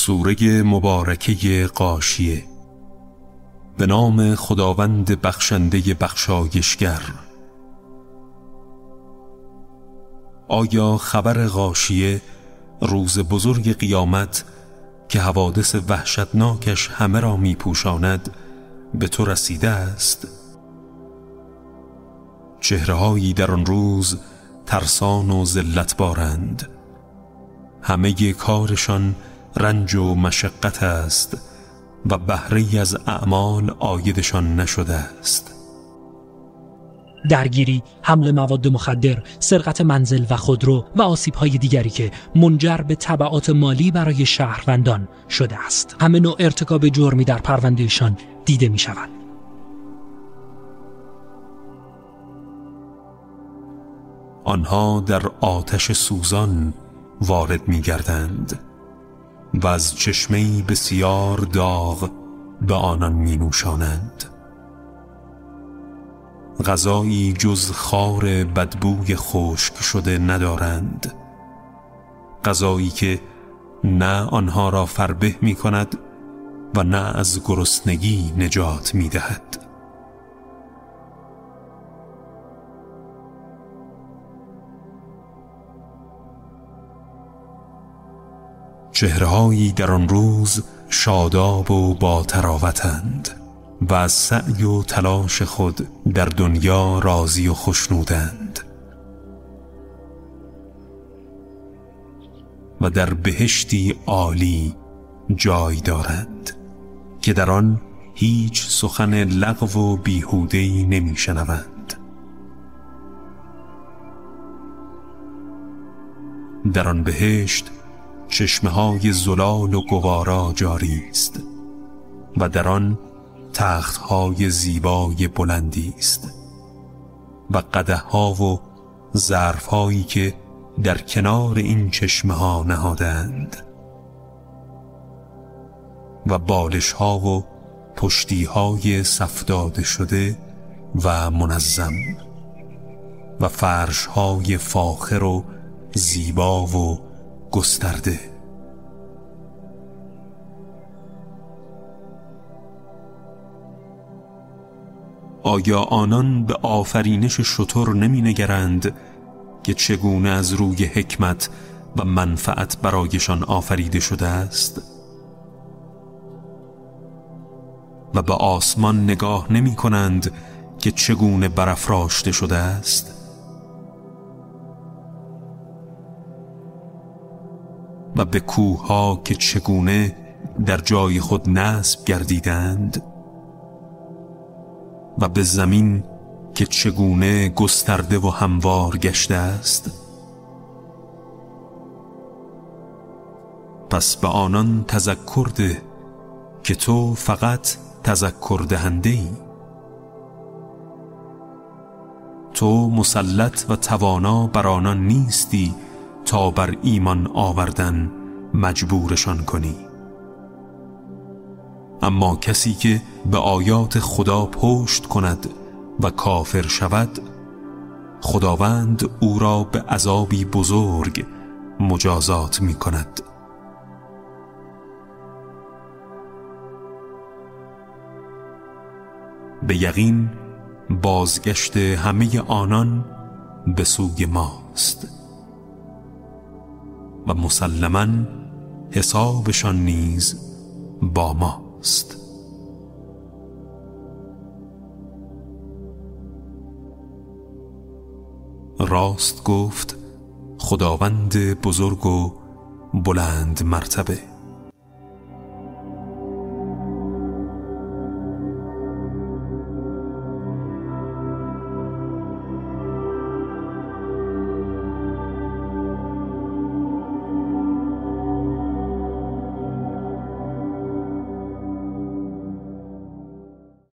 سوره مبارکه غاشیه. به نام خداوند بخشنده بخشایشگر. آیا خبر غاشیه، روز بزرگ قیامت که حوادث وحشتناکش همه را می پوشاند، به تو رسیده است؟ چهره‌هایی در آن روز ترسان و ذلت بارند، همه کارشان رنج و مشقت است و بهره‌ای از اعمال عایدشان نشده است. درگیری، حمل مواد مخدر، سرقت منزل و خودرو و آسیب‌های دیگری که منجر به تبعات مالی برای شهروندان شده است. همه نوع ارتکاب جرمی در پروندهشان دیده می‌شود. آنها در آتش سوزان وارد می‌گردند و از چشمه‌ای بسیار داغ به آنان می‌نوشانند. غذایی جز خار بدبوی خشک شده ندارند، غذایی که نه آنها را فربه می‌کند و نه از گرسنگی نجات می‌دهد. چهره‌هایی در آن روز شاداب و با طراوتند و از سعی و تلاش خود در دنیا راضی و خوشنودند و در بهشتی عالی جای دارند که در آن هیچ سخن لغو و بیهوده‌ای نمی‌شنوند. در آن بهشت چشمه‌های زلال و گوارا جاری است و در آن تخت‌های زیبای بلندی است و قدح‌ها و ظرف‌هایی که در کنار این چشمه‌ها نهادند و بالش‌ها و پشتی‌های صف داده شده و منظم و فرش‌های فاخر و زیبا و گسترده. آیا آنان به آفرینش شتر نمی نگرند که چگونه از روی حکمت و منفعت برایشان آفریده شده است؟ و به آسمان نگاه نمی کنند که چگونه برافراشته شده است؟ و به کوه‌ها که چگونه در جای خود نصب گردیدند؟ و به زمین که چگونه گسترده و هموار گشته است؟ پس به آنان تذکر ده که تو فقط تذکر دهنده‌ای. تو مسلط و توانا بر آنان نیستی تا بر ایمان آوردن مجبورشان کنی. اما کسی که به آیات خدا پشت کند و کافر شود، خداوند او را به عذابی بزرگ مجازات می کند. به یقین بازگشت همه آنان به سوی ماست و مسلماً حسابشان نیز با ماست. راست گفت خداوند بزرگ و بلند مرتبه.